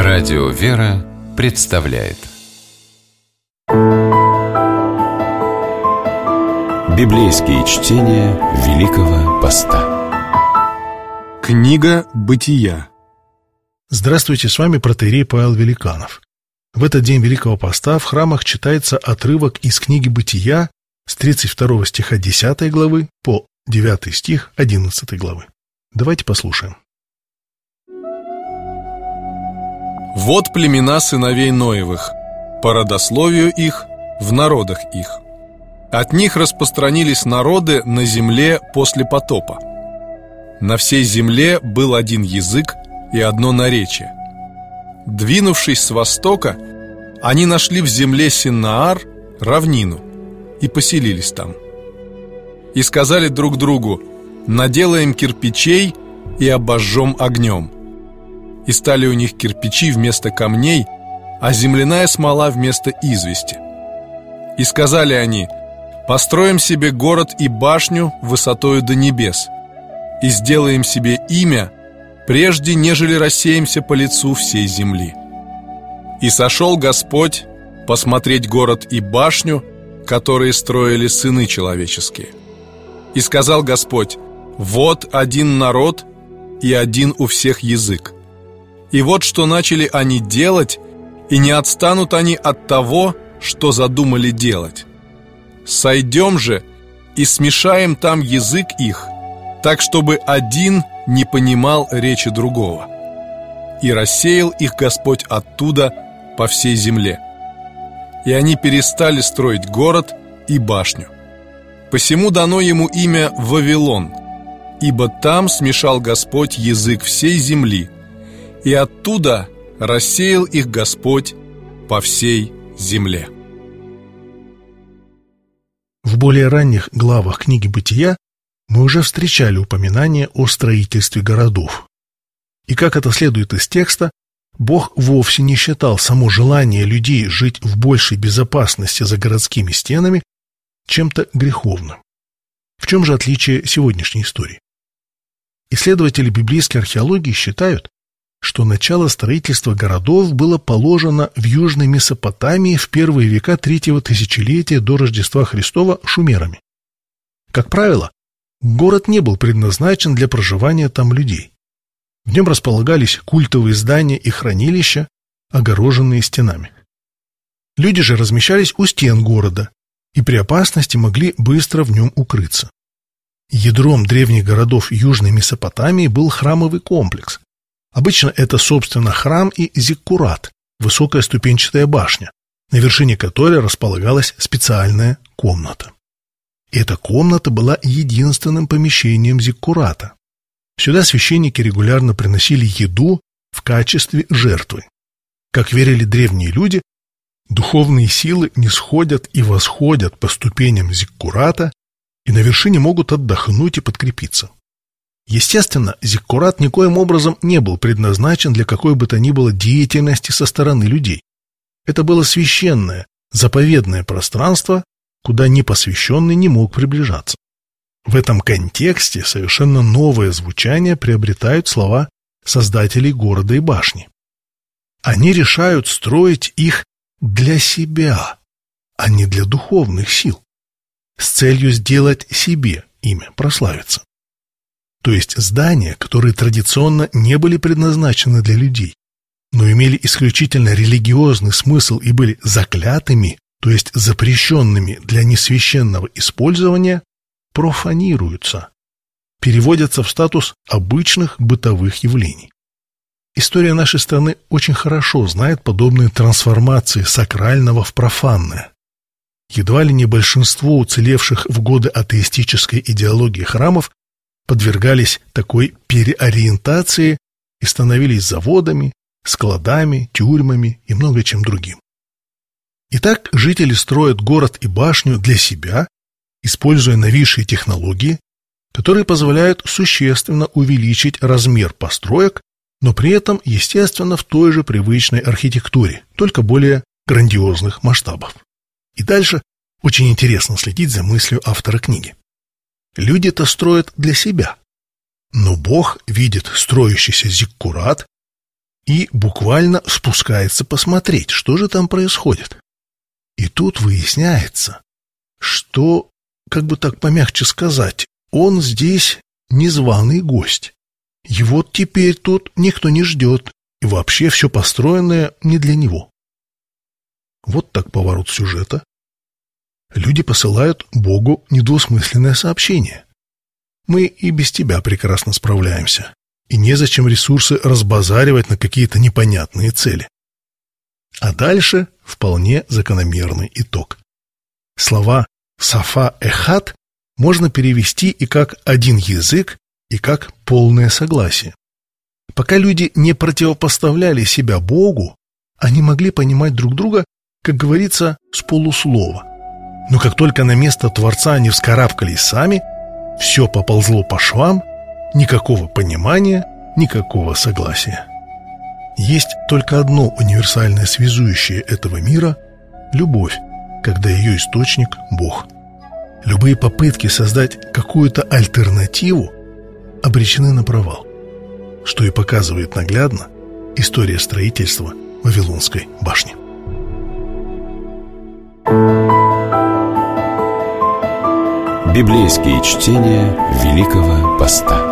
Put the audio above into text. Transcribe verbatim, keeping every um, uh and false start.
Радио «Вера» представляет библейские чтения Великого Поста. Книга Бытия. Здравствуйте, с вами протоиерей Павел Великанов. В этот день Великого Поста в храмах читается отрывок из книги Бытия с тридцать второго стиха десятой главы по девятый стих одиннадцатой главы. Давайте послушаем. Вот племена сыновей Ноевых, по родословию их, в народах их. От них распространились народы на земле после потопа. На всей земле был один язык и одно наречие. Двинувшись с востока, они нашли в земле Синаар равнину и поселились там. И сказали друг другу: наделаем кирпичей и обожжем огнем. И стали у них кирпичи вместо камней, а земляная смола вместо извести. И сказали они: построим себе город и башню высотою до небес, и сделаем себе имя, прежде нежели рассеемся по лицу всей земли. И сошел Господь посмотреть город и башню, которые строили сыны человеческие. И сказал Господь: вот один народ и один у всех язык. И вот что начали они делать, и не отстанут они от того, что задумали делать. Сойдем же и смешаем там язык их, так, чтобы один не понимал речи другого. И рассеял их Господь оттуда по всей земле. И они перестали строить город и башню. Посему дано ему имя Вавилон, ибо там смешал Господь язык всей земли, и оттуда рассеял их Господь по всей земле. В более ранних главах книги Бытия мы уже встречали упоминание о строительстве городов. И как это следует из текста, Бог вовсе не считал само желание людей жить в большей безопасности за городскими стенами чем-то греховным. В чем же отличие сегодняшней истории? Исследователи библейской археологии считают, что начало строительства городов было положено в Южной Месопотамии в первые века третьего тысячелетия до Рождества Христова шумерами. Как правило, город не был предназначен для проживания там людей. В нем располагались культовые здания и хранилища, огороженные стенами. Люди же размещались у стен города и при опасности могли быстро в нем укрыться. Ядром древних городов Южной Месопотамии был храмовый комплекс. Обычно это, собственно, храм и зиккурат, высокая ступенчатая башня, на вершине которой располагалась специальная комната. Эта комната была единственным помещением зиккурата. Сюда священники регулярно приносили еду в качестве жертвы. Как верили древние люди, духовные силы нисходят и восходят по ступеням зиккурата и на вершине могут отдохнуть и подкрепиться. Естественно, зиккурат никоим образом не был предназначен для какой бы то ни было деятельности со стороны людей. Это было священное, заповедное пространство, куда непосвященный не мог приближаться. В этом контексте совершенно новое звучание приобретают слова создателей города и башни. Они решают строить их для себя, а не для духовных сил, с целью сделать себе имя, прославиться. То есть здания, которые традиционно не были предназначены для людей, но имели исключительно религиозный смысл и были заклятыми, то есть запрещенными для несвященного использования, профанируются, переводятся в статус обычных бытовых явлений. История нашей страны очень хорошо знает подобные трансформации сакрального в профанное. Едва ли не большинство уцелевших в годы атеистической идеологии храмов подвергались такой переориентации и становились заводами, складами, тюрьмами и много чем другим. Итак, жители строят город и башню для себя, используя новейшие технологии, которые позволяют существенно увеличить размер построек, но при этом, естественно, в той же привычной архитектуре, только более грандиозных масштабов. И дальше очень интересно следить за мыслью автора книги. Люди-то строят для себя, но Бог видит строящийся зиккурат и буквально спускается посмотреть, что же там происходит. И тут выясняется, что, как бы так помягче сказать, он здесь незваный гость. Его теперь тут никто не ждет, и вообще все построенное не для него. Вот так поворот сюжета. Люди посылают Богу недвусмысленное сообщение. Мы и без тебя прекрасно справляемся, и незачем ресурсы разбазаривать на какие-то непонятные цели. А дальше вполне закономерный итог. Слова «сафа эхат» можно перевести и как «один язык», и как «полное согласие». Пока люди не противопоставляли себя Богу, они могли понимать друг друга, как говорится, с полуслова. Но как только на место Творца они вскарабкались сами, все поползло по швам, никакого понимания, никакого согласия. Есть только одно универсальное связующее этого мира – любовь, когда ее источник – Бог. Любые попытки создать какую-то альтернативу обречены на провал, что и показывает наглядно история строительства Вавилонской башни. Библейские чтения Великого Поста.